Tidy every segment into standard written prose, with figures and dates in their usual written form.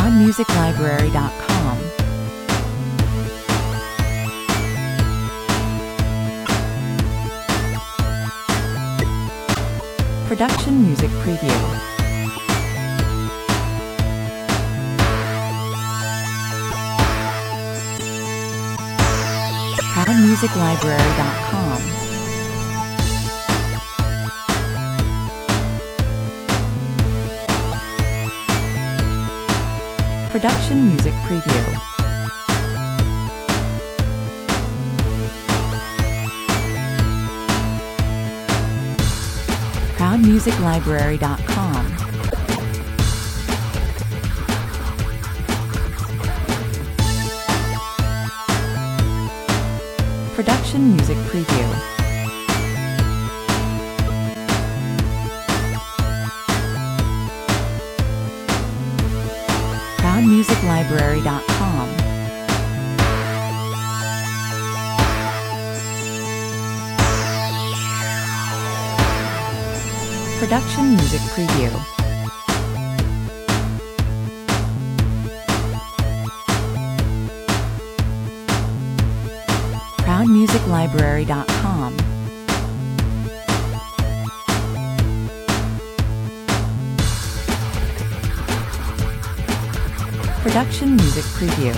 ProudMusicLibrary.com. Production Music Preview. ProudMusicLibrary.com. Production Music Preview. ProudMusicLibrary.com. Production Music Preview. ProudMusicLibrary.com. Production Music Preview. ProudMusicLibrary.com. Production Music Preview.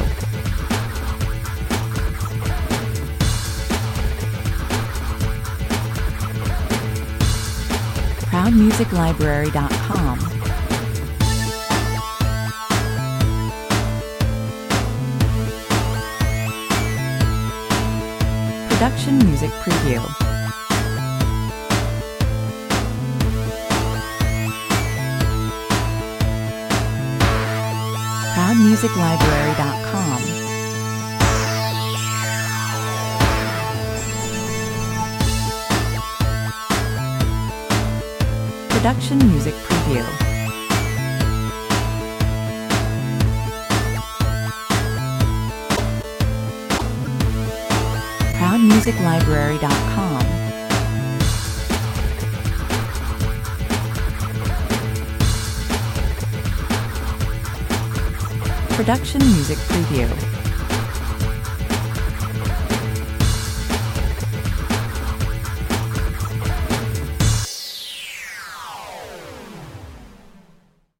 ProudMusicLibrary.com. Production Music Preview. ProudMusicLibrary.com. Production Music Preview. ProudMusicLibrary.com. Production Music Preview.